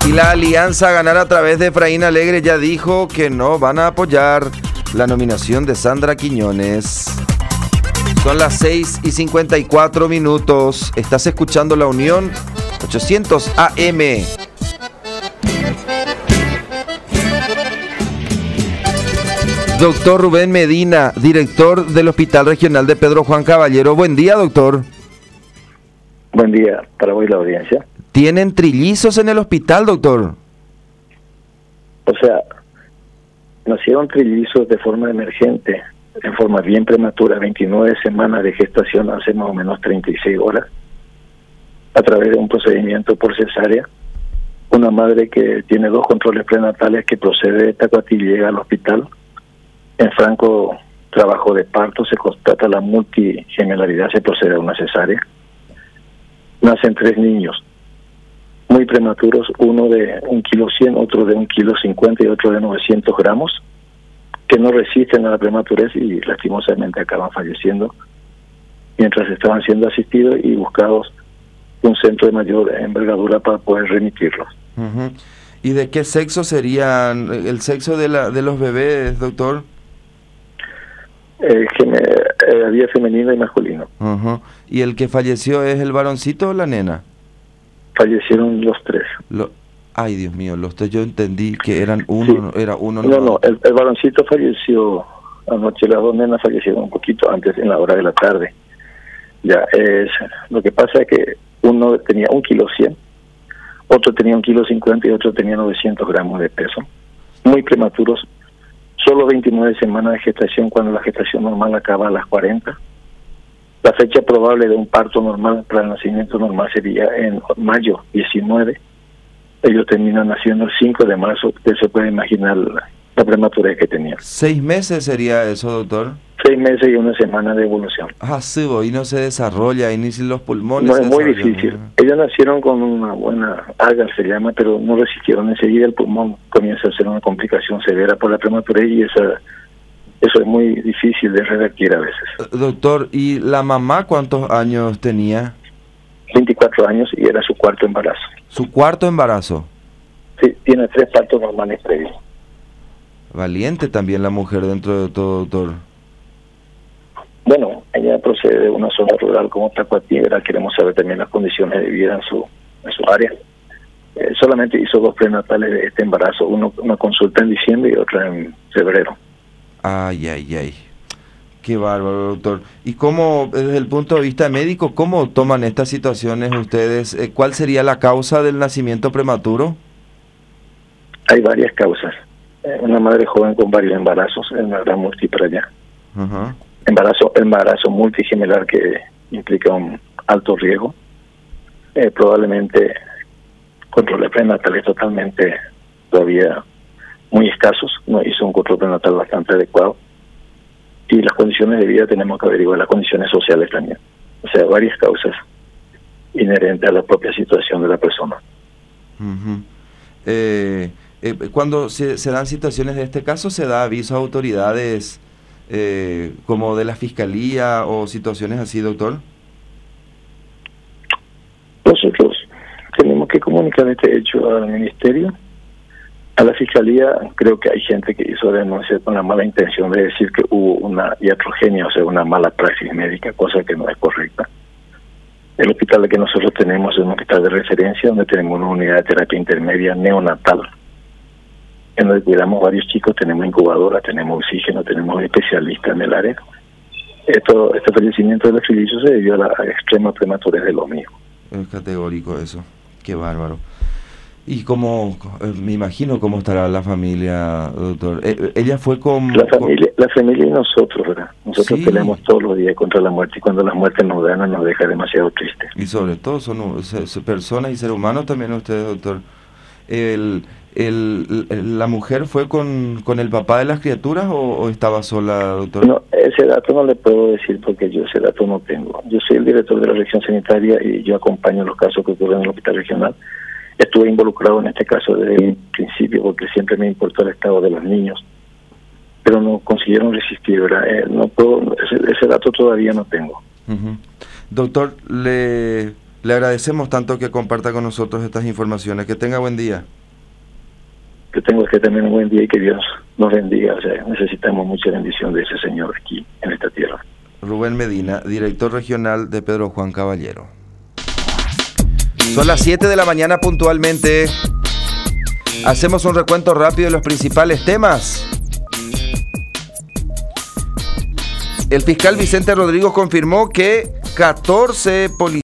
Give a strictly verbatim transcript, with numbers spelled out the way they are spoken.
Y la Alianza Ganar a través de Efraín Alegre ya dijo que no van a apoyar la nominación de Sandra Quiñones. Son las seis y cincuenta y cuatro minutos. Estás escuchando La Unión ochocientos A M. Doctor Rubén Medina, director del Hospital Regional de Pedro Juan Caballero. Buen día, doctor. Buen día para hoy la audiencia. ¿Tienen trillizos en el hospital, doctor? O sea, nacieron trillizos de forma emergente, en forma bien prematura, veintinueve semanas de gestación, hace más o menos treinta y seis horas, a través de un procedimiento por cesárea. Una madre que tiene dos controles prenatales que procede de Tacuatí y llega al hospital. En franco trabajo de parto se constata la multigemelaridad, se procede a una cesárea. Nacen tres niños, muy prematuros, uno de un kilo cien, otro de un kilo cincuenta y otro de novecientos gramos, que no resisten a la prematurez y lastimosamente acaban falleciendo mientras estaban siendo asistidos y buscados un centro de mayor envergadura para poder remitirlos. Uh-huh. ¿Y de qué sexo serían el sexo de la de los bebés, doctor? Eh, eh, había femenino y masculino. Uh-huh. ¿Y el que falleció es el varoncito o la nena? Fallecieron los tres. Lo... Ay, Dios mío, los tres yo entendí que eran uno, sí. era uno. No, no, no el, el varoncito falleció anoche, las dos nenas fallecieron un poquito antes, en la hora de la tarde. Ya, es lo que pasa es que uno tenía un kilo cien, otro tenía un kilo cincuenta y otro tenía novecientos gramos de peso. Muy prematuros. Solo veintinueve semanas de gestación, cuando la gestación normal acaba a las cuarenta. La fecha probable de un parto normal para el nacimiento normal sería en mayo diecinueve. Ellos terminan naciendo el cinco de marzo. Usted se puede imaginar la, la prematurez que tenían. ¿Seis meses sería eso, doctor? Seis meses y una semana de evolución. Ah, sí, y no se desarrolla, y ni si los pulmones. No, es muy difícil. Ellos nacieron con una buena alga, se llama, pero no resistieron. Enseguida el pulmón comienza a ser una complicación severa por la prematurez y esa, eso es muy difícil de revertir a veces. Doctor, ¿y la mamá cuántos años tenía? veinticuatro años y era su cuarto embarazo. ¿Su cuarto embarazo? Sí, tiene tres partos normales previos. Valiente también la mujer dentro de todo, doctor. Bueno, ella procede de una zona rural como Tacuatí, ¿verdad? Queremos saber también las condiciones de vida en su en su área. Eh, solamente hizo dos prenatales de este embarazo, uno una consulta en diciembre y otra en febrero. Ay, ay, ay. Qué bárbaro, doctor. ¿Y cómo, desde el punto de vista médico, cómo toman estas situaciones ustedes? Eh, ¿Cuál sería la causa del nacimiento prematuro? Hay varias causas. Eh, una madre joven con varios embarazos, en una gran múltiple allá. Uh-huh. Embarazo, embarazo multigemelar que implica un alto riesgo. Eh, probablemente controles prenatales totalmente todavía muy escasos. No hizo un control prenatal bastante adecuado. Y las condiciones de vida tenemos que averiguar las condiciones sociales también. O sea, varias causas inherentes a la propia situación de la persona. Uh-huh. eh, eh, cuando se, se dan situaciones de este caso, ¿se da aviso a autoridades eh, como de la Fiscalía o situaciones así, doctor? Nosotros tenemos que comunicar este hecho al Ministerio. A la Fiscalía creo que hay gente que hizo denuncia con la mala intención de decir que hubo una iatrogenia, o sea, una mala praxis médica, cosa que no es correcta. El hospital que nosotros tenemos es un hospital de referencia donde tenemos una unidad de terapia intermedia neonatal, en donde cuidamos varios chicos, tenemos incubadora, tenemos oxígeno, tenemos especialistas en el área. Esto, este fallecimiento de los trillizos se debió a la extrema prematurez de los míos. Es categórico eso, qué bárbaro. Y cómo, eh, me imagino cómo estará la familia, doctor. Eh, ella fue con... La familia, con... la familia y nosotros, ¿verdad? Nosotros sí. Peleamos todos los días contra la muerte y cuando la muerte nos gana nos deja demasiado tristes. Y sobre todo son se, se, personas y seres humanos también ustedes, doctor. El, el, el, ¿La mujer fue con, con el papá de las criaturas o, o estaba sola, doctor? No, ese dato no le puedo decir porque yo ese dato no tengo. Yo soy el director de la región sanitaria y yo acompaño los casos que ocurren en el hospital regional. Estuve involucrado en este caso desde el principio porque siempre me importó el estado de los niños, pero no consiguieron resistir, ¿verdad? Eh, no puedo, ese, ese dato todavía no tengo. Uh-huh. Doctor, le, Le agradecemos tanto que comparta con nosotros estas informaciones. Que tenga buen día. Que tengo que tener un buen día y que Dios nos bendiga. O sea, necesitamos mucha bendición de ese Señor aquí en esta tierra. Rubén Medina, director regional de Pedro Juan Caballero. Son las siete de la mañana puntualmente. Hacemos un recuento rápido de los principales temas. El fiscal Vicente Rodríguez confirmó que catorce policías